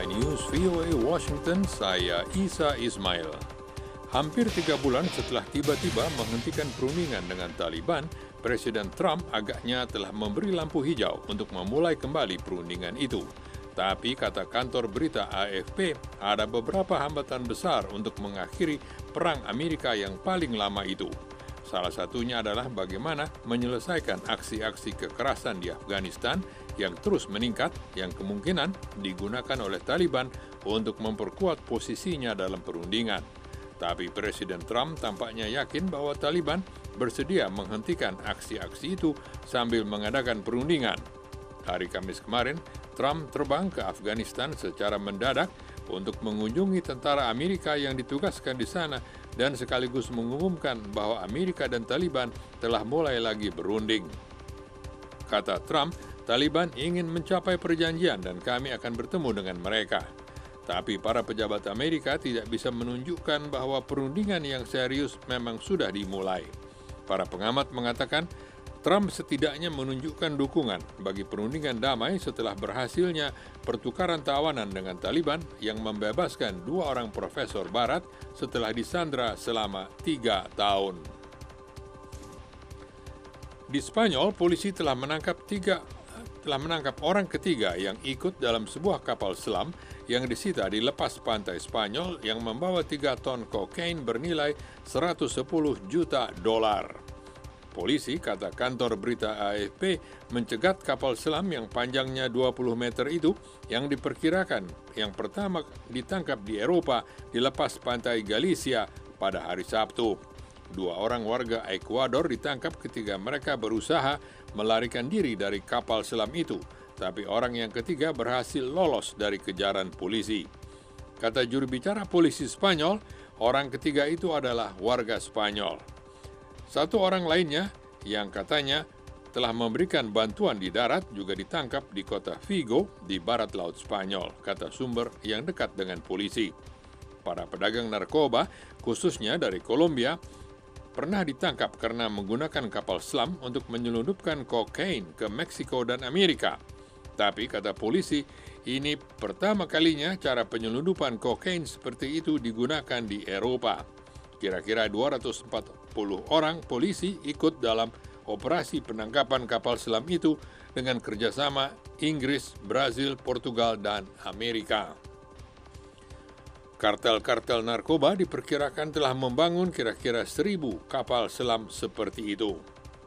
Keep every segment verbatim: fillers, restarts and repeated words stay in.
Headline News V O A Washington, saya Isa Ismail. Hampir tiga bulan setelah tiba-tiba menghentikan perundingan dengan Taliban, Presiden Trump agaknya telah memberi lampu hijau untuk memulai kembali perundingan itu. Tapi kata kantor berita A F P, ada beberapa hambatan besar untuk mengakhiri perang Amerika yang paling lama itu. Salah satunya adalah bagaimana menyelesaikan aksi-aksi kekerasan di Afghanistan yang terus meningkat, yang kemungkinan digunakan oleh Taliban untuk memperkuat posisinya dalam perundingan. Tapi Presiden Trump tampaknya yakin bahwa Taliban bersedia menghentikan aksi-aksi itu sambil mengadakan perundingan. Hari Kamis kemarin, Trump terbang ke Afghanistan secara mendadak untuk mengunjungi tentara Amerika yang ditugaskan di sana dan sekaligus mengumumkan bahwa Amerika dan Taliban telah mulai lagi berunding. Kata Trump, Taliban ingin mencapai perjanjian dan kami akan bertemu dengan mereka. Tapi para pejabat Amerika tidak bisa menunjukkan bahwa perundingan yang serius memang sudah dimulai. Para pengamat mengatakan, Trump setidaknya menunjukkan dukungan bagi perundingan damai setelah berhasilnya pertukaran tawanan dengan Taliban yang membebaskan dua orang profesor barat setelah disandra selama tiga tahun. Di Spanyol, polisi telah menangkap tiga telah menangkap orang ketiga yang ikut dalam sebuah kapal selam yang disita di lepas pantai Spanyol yang membawa tiga ton kokain bernilai seratus sepuluh juta dolar. Polisi, kata kantor berita A F P, mencegat kapal selam yang panjangnya dua puluh meter itu yang diperkirakan yang pertama ditangkap di Eropa di lepas pantai Galicia pada hari Sabtu. Dua orang warga Ekuador ditangkap ketika mereka berusaha melarikan diri dari kapal selam itu, tapi orang yang ketiga berhasil lolos dari kejaran polisi. Kata juru bicara polisi Spanyol, orang ketiga itu adalah warga Spanyol. Satu orang lainnya yang katanya telah memberikan bantuan di darat juga ditangkap di kota Vigo di barat laut Spanyol, kata sumber yang dekat dengan polisi. Para pedagang narkoba, khususnya dari Kolombia, pernah ditangkap karena menggunakan kapal selam untuk menyelundupkan kokain ke Meksiko dan Amerika. Tapi kata polisi, ini pertama kalinya cara penyelundupan kokain seperti itu digunakan di Eropa. Kira-kira dua ratus empat puluh orang polisi ikut dalam operasi penangkapan kapal selam itu dengan kerjasama Inggris, Brazil, Portugal, dan Amerika. Kartel-kartel narkoba diperkirakan telah membangun kira-kira seribu kapal selam seperti itu.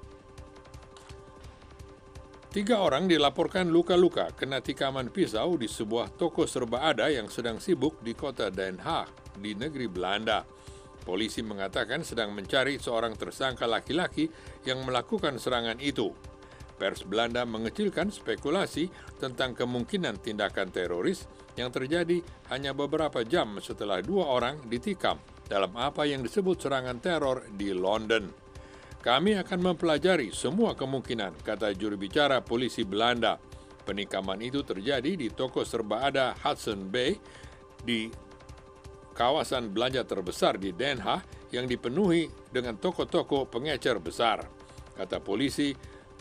Tiga orang dilaporkan luka-luka kena tikaman pisau di sebuah toko serba ada yang sedang sibuk di kota Den Haag, di negeri Belanda. Polisi mengatakan sedang mencari seorang tersangka laki-laki yang melakukan serangan itu. Pers Belanda mengecilkan spekulasi tentang kemungkinan tindakan teroris yang terjadi hanya beberapa jam setelah dua orang ditikam dalam apa yang disebut serangan teror di London. Kami akan mempelajari semua kemungkinan, kata juru bicara polisi Belanda. Penikaman itu terjadi di toko serba ada Hudson Bay di kawasan belanja terbesar di Den Haag yang dipenuhi dengan toko-toko pengecer besar. Kata polisi,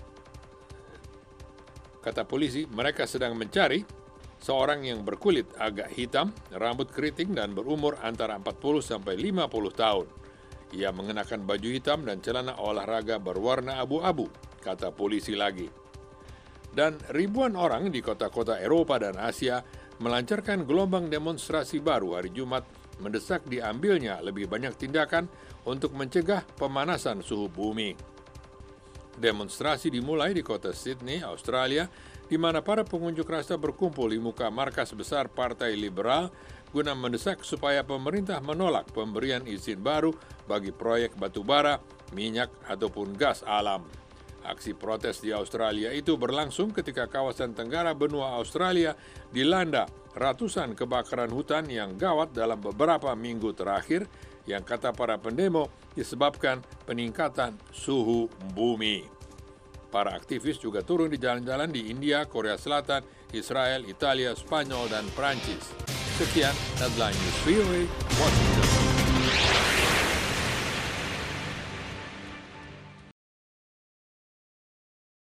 kata polisi, mereka sedang mencari seorang yang berkulit agak hitam, rambut keriting dan berumur antara empat puluh sampai lima puluh tahun. Ia mengenakan baju hitam dan celana olahraga berwarna abu-abu, kata polisi lagi. Dan ribuan orang di kota-kota Eropa dan Asia melancarkan gelombang demonstrasi baru hari Jumat mendesak diambilnya lebih banyak tindakan untuk mencegah pemanasan suhu bumi. Demonstrasi dimulai di kota Sydney, Australia, di mana para pengunjuk rasa berkumpul di muka markas besar Partai Liberal guna mendesak supaya pemerintah menolak pemberian izin baru bagi proyek batubara, minyak, ataupun gas alam. Aksi protes di Australia itu berlangsung ketika kawasan tenggara benua Australia dilanda ratusan kebakaran hutan yang gawat dalam beberapa minggu terakhir yang kata para pendemo disebabkan peningkatan suhu bumi. Para aktivis juga turun di jalan-jalan di India, Korea Selatan, Israel, Italia, Spanyol, dan Prancis. Sekian Headline News V O A Washington.